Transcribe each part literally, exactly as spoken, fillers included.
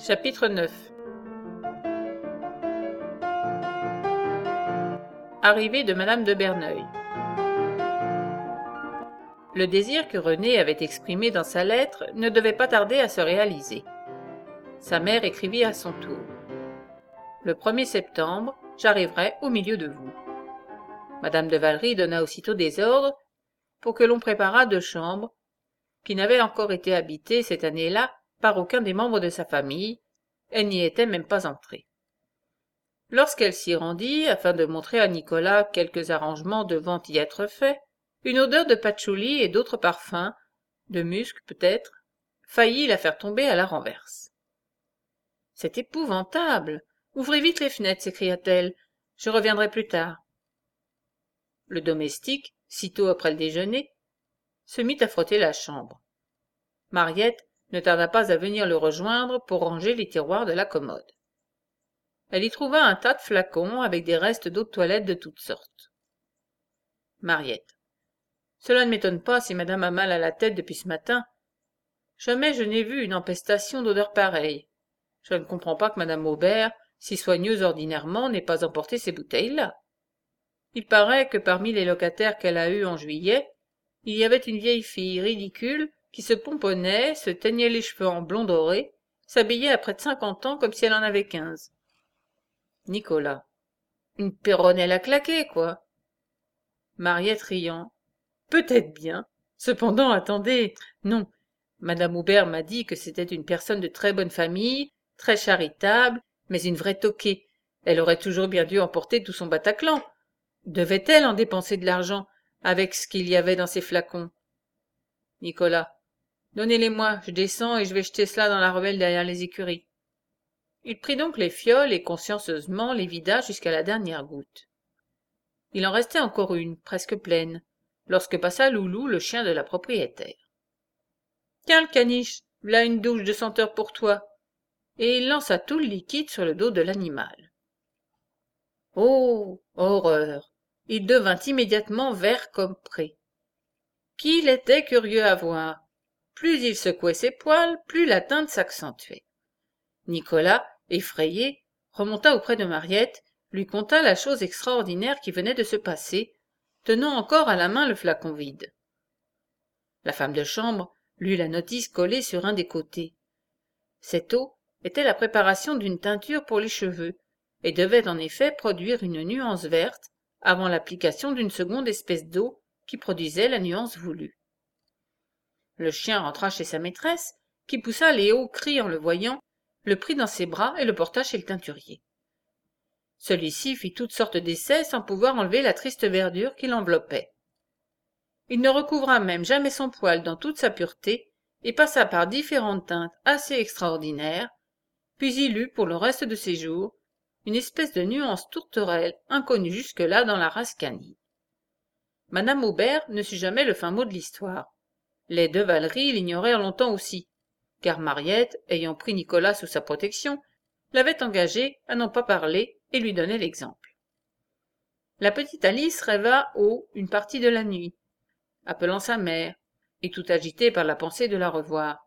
Chapitre neuf. Arrivée de madame de Berneuil. Le désir que Renée avait exprimé dans sa lettre ne devait pas tarder à se réaliser. Sa mère écrivit à son tour. Le premier septembre, j'arriverai au milieu de vous. Madame de Valery donna aussitôt des ordres pour que l'on préparât deux chambres, qui n'avaient encore été habitées cette année-là par aucun des membres de sa famille. Elle n'y était même pas entrée. Lorsqu'elle s'y rendit, afin de montrer à Nicolas quelques arrangements devant y être faits, une odeur de patchouli et d'autres parfums, de musc peut-être, faillit la faire tomber à la renverse. « C'est épouvantable! Ouvrez vite les fenêtres, s'écria-t-elle. Je reviendrai plus tard. » Le domestique, sitôt après le déjeuner, se mit à frotter la chambre. Mariette ne tarda pas à venir le rejoindre pour ranger les tiroirs de la commode. Elle y trouva un tas de flacons avec des restes d'eau de toilette de toutes sortes. Mariette. Cela ne m'étonne pas si madame a mal à la tête depuis ce matin. Jamais je n'ai vu une empestation d'odeur pareille. Je ne comprends pas que madame Aubert, si soigneuse ordinairement, n'ait pas emporté ces bouteilles-là. Il paraît que parmi les locataires qu'elle a eus en juillet, il y avait une vieille fille ridicule qui se pomponnait, se teignait les cheveux en blond doré, s'habillait à près de cinquante ans comme si elle en avait quinze. Nicolas. Une péronnelle à claquer, quoi. Mariette riant. Peut-être bien. Cependant, attendez. Non. Madame Aubert m'a dit que c'était une personne de très bonne famille, très charitable, mais une vraie toquée. Elle aurait toujours bien dû emporter tout son Bataclan. Devait-elle en dépenser de l'argent avec ce qu'il y avait dans ces flacons? Nicolas. Donnez-les-moi, je descends et je vais jeter cela dans la ruelle derrière les écuries. Il prit donc les fioles et consciencieusement les vida jusqu'à la dernière goutte. Il en restait encore une, presque pleine, lorsque passa Loulou, le chien de la propriétaire. « Tiens, le caniche, v'là une douche de senteur pour toi. » Et il lança tout le liquide sur le dos de l'animal. Oh, horreur! Il devint immédiatement vert comme pré. Qu'il était curieux à voir! Plus il secouait ses poils, plus la teinte s'accentuait. Nicolas, effrayé, remonta auprès de Mariette, lui conta la chose extraordinaire qui venait de se passer, tenant encore à la main le flacon vide. La femme de chambre lut la notice collée sur un des côtés. Cette eau était la préparation d'une teinture pour les cheveux, et devait en effet produire une nuance verte avant l'application d'une seconde espèce d'eau qui produisait la nuance voulue. Le chien rentra chez sa maîtresse, qui poussa les hauts cris en le voyant, le prit dans ses bras et le porta chez le teinturier. Celui-ci fit toutes sortes d'essais sans pouvoir enlever la triste verdure qui l'enveloppait. Il ne recouvra même jamais son poil dans toute sa pureté et passa par différentes teintes assez extraordinaires, puis il eut, pour le reste de ses jours, une espèce de nuance tourterelle inconnue jusque-là dans la race canine. Madame Aubert ne sut jamais le fin mot de l'histoire. Les de Valery l'ignorèrent longtemps aussi, car Mariette, ayant pris Nicolas sous sa protection, l'avait engagé à n'en pas parler et lui donnait l'exemple. La petite Alice rêva haut une partie de la nuit, appelant sa mère, et tout agitée par la pensée de la revoir.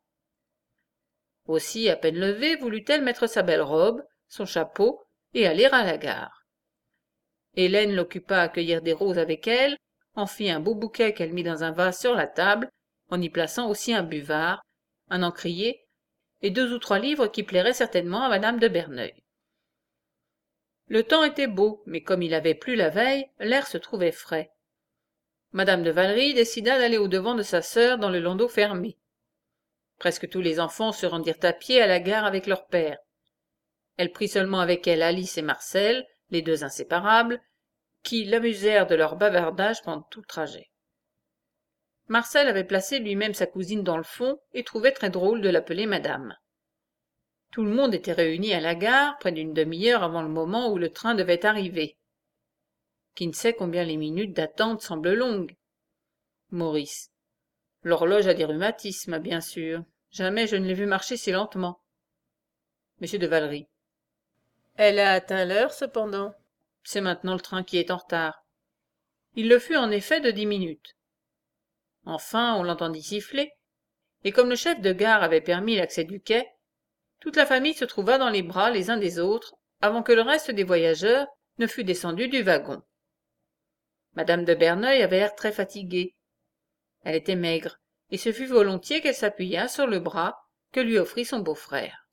Aussi, à peine levée, voulut-elle mettre sa belle robe, son chapeau, et aller à la gare. Hélène l'occupa à cueillir des roses avec elle, en fit un beau bouquet qu'elle mit dans un vase sur la table, en y plaçant aussi un buvard, un encrier, et deux ou trois livres qui plairaient certainement à madame de Berneuil. Le temps était beau, mais comme il avait plu la veille, l'air se trouvait frais. Madame de Valery décida d'aller au-devant de sa sœur dans le landau fermé. Presque tous les enfants se rendirent à pied à la gare avec leur père. Elle prit seulement avec elle Alice et Marcel, les deux inséparables, qui l'amusèrent de leur bavardage pendant tout le trajet. Marcel avait placé lui-même sa cousine dans le fond et trouvait très drôle de l'appeler madame. Tout le monde était réuni à la gare, près d'une demi-heure avant le moment où le train devait arriver. Qui ne sait combien les minutes d'attente semblent longues. Maurice. L'horloge a des rhumatismes, bien sûr. Jamais je ne l'ai vu marcher si lentement. Monsieur de Valery. Elle a atteint l'heure, cependant. C'est maintenant le train qui est en retard. Il le fut en effet de dix minutes. Enfin, on l'entendit siffler, et comme le chef de gare avait permis l'accès du quai, toute la famille se trouva dans les bras les uns des autres avant que le reste des voyageurs ne fût descendu du wagon. Madame de Berneuil avait l'air très fatiguée. Elle était maigre, et ce fut volontiers qu'elle s'appuya sur le bras que lui offrit son beau-frère.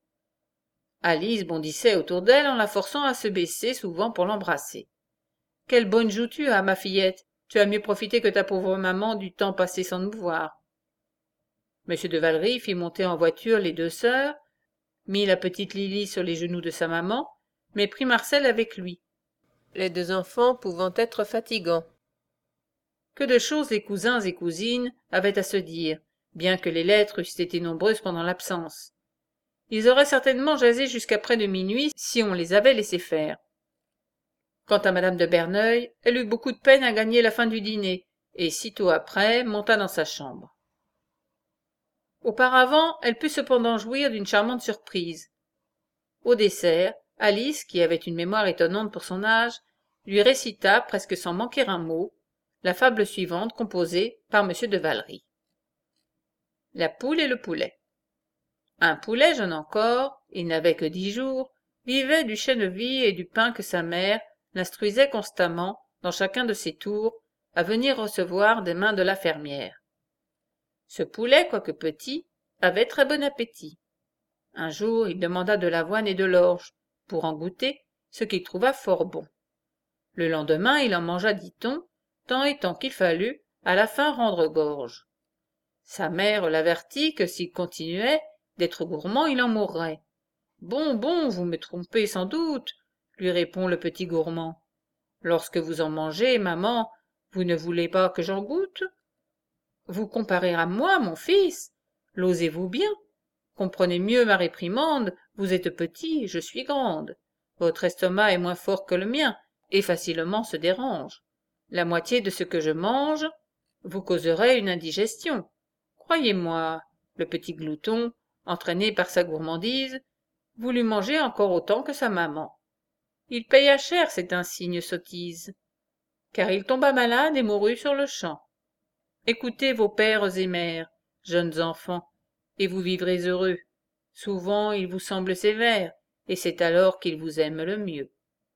Alice bondissait autour d'elle en la forçant à se baisser souvent pour l'embrasser. « Quelle bonne joue tu as, ma fillette! Tu as mieux profité que ta pauvre maman du temps passé sans nous voir. » Monsieur de Valery fit monter en voiture les deux sœurs, mit la petite Lily sur les genoux de sa maman, mais prit Marcel avec lui, les deux enfants pouvant être fatigants. Que de choses les cousins et cousines avaient à se dire, bien que les lettres eussent été nombreuses pendant l'absence. Ils auraient certainement jasé jusqu'à près de minuit si on les avait laissés faire. Quant à madame de Berneuil, elle eut beaucoup de peine à gagner la fin du dîner, et sitôt après monta dans sa chambre. Auparavant, elle put cependant jouir d'une charmante surprise. Au dessert, Alice, qui avait une mémoire étonnante pour son âge, lui récita, presque sans manquer un mot, la fable suivante composée par monsieur de Valery. La poule et le poulet. Un poulet jeune encore, il n'avait que dix jours, vivait du chènevis et du pain que sa mère l'instruisait constamment, dans chacun de ses tours, à venir recevoir des mains de la fermière. Ce poulet, quoique petit, avait très bon appétit. Un jour, il demanda de l'avoine et de l'orge, pour en goûter, ce qu'il trouva fort bon. Le lendemain, il en mangea, dit-on, tant et tant qu'il fallut à la fin rendre gorge. Sa mère l'avertit que s'il continuait d'être gourmand, il en mourrait. « Bon, bon, vous me trompez sans doute, » lui répond le petit gourmand. « Lorsque vous en mangez, maman, vous ne voulez pas que j'en goûte? Vous comparez à moi, mon fils? L'osez-vous bien? Comprenez mieux ma réprimande, vous êtes petit, je suis grande. Votre estomac est moins fort que le mien, et facilement se dérange. La moitié de ce que je mange vous causerait une indigestion. Croyez-moi, le petit glouton, entraîné par sa gourmandise, voulut manger encore autant que sa maman. Il paya cher cette insigne sottise, car il tomba malade et mourut sur le champ. Écoutez vos pères et mères, jeunes enfants, et vous vivrez heureux. Souvent ils vous semblent sévères, et c'est alors qu'ils vous aiment le mieux.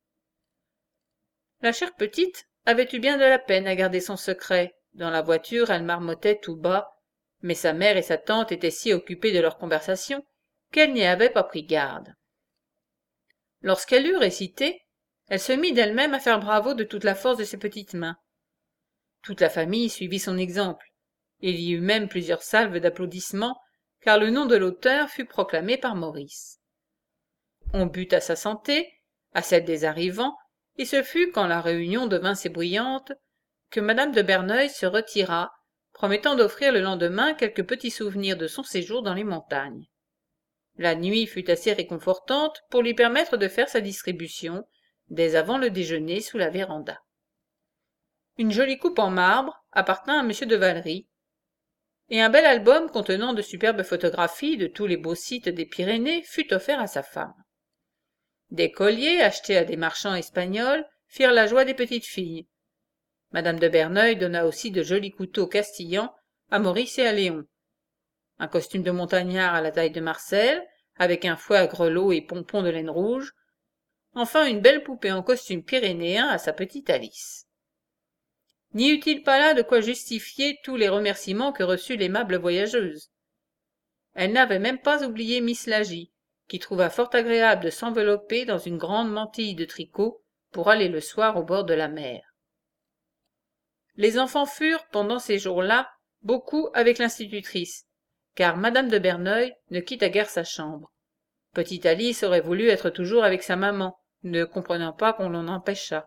La chère petite avait eu bien de la peine à garder son secret. Dans la voiture, elle marmottait tout bas, mais sa mère et sa tante étaient si occupées de leur conversation qu'elle n'y avait pas pris garde. Lorsqu'elle eut récité, elle se mit d'elle-même à faire bravo de toute la force de ses petites mains. Toute la famille suivit son exemple. Il y eut même plusieurs salves d'applaudissements, car le nom de l'auteur fut proclamé par Maurice. On but à sa santé, à celle des arrivants, et ce fut quand la réunion devint si bruyante que madame de Berneuil se retira, promettant d'offrir le lendemain quelques petits souvenirs de son séjour dans les montagnes. La nuit fut assez réconfortante pour lui permettre de faire sa distribution dès avant le déjeuner sous la véranda. Une jolie coupe en marbre appartint à monsieur de Valery, et un bel album contenant de superbes photographies de tous les beaux sites des Pyrénées fut offert à sa femme. Des colliers achetés à des marchands espagnols firent la joie des petites filles. Madame de Berneuil donna aussi de jolis couteaux castillans à Maurice et à Léon, un costume de montagnard à la taille de Marcel, avec un fouet à grelots et pompons de laine rouge, enfin une belle poupée en costume pyrénéen à sa petite Alice. N'y eut-il pas là de quoi justifier tous les remerciements que reçut l'aimable voyageuse? Elle n'avait même pas oublié Miss Lagy, qui trouva fort agréable de s'envelopper dans une grande mantille de tricot pour aller le soir au bord de la mer. Les enfants furent, pendant ces jours-là, beaucoup avec l'institutrice, car madame de Berneuil ne quitta guère sa chambre. Petite Alice aurait voulu être toujours avec sa maman, ne comprenant pas qu'on l'en empêchât.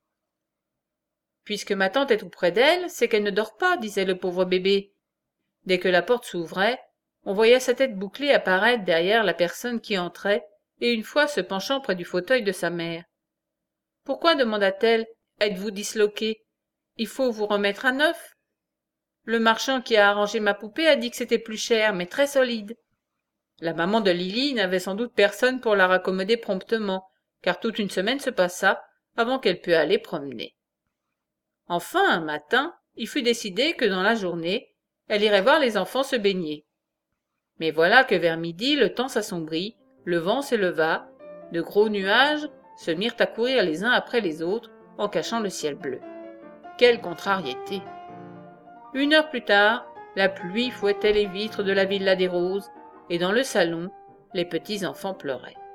Puisque ma tante est tout près d'elle, c'est qu'elle ne dort pas, disait le pauvre bébé. Dès que la porte s'ouvrait, on voyait sa tête bouclée apparaître derrière la personne qui entrait, et une fois se penchant près du fauteuil de sa mère. « Pourquoi, demanda-t-elle, êtes-vous disloqué? Il faut vous remettre à neuf. Le marchand qui a arrangé ma poupée a dit que c'était plus cher, mais très solide. » La maman de Lily n'avait sans doute personne pour la raccommoder promptement, car toute une semaine se passa avant qu'elle pût aller promener. Enfin, un matin, il fut décidé que dans la journée, elle irait voir les enfants se baigner. Mais voilà que vers midi, le temps s'assombrit, le vent se leva, de gros nuages se mirent à courir les uns après les autres, en cachant le ciel bleu. Quelle contrariété! Une heure plus tard, la pluie fouettait les vitres de la villa des Roses, et dans le salon, les petits enfants pleuraient.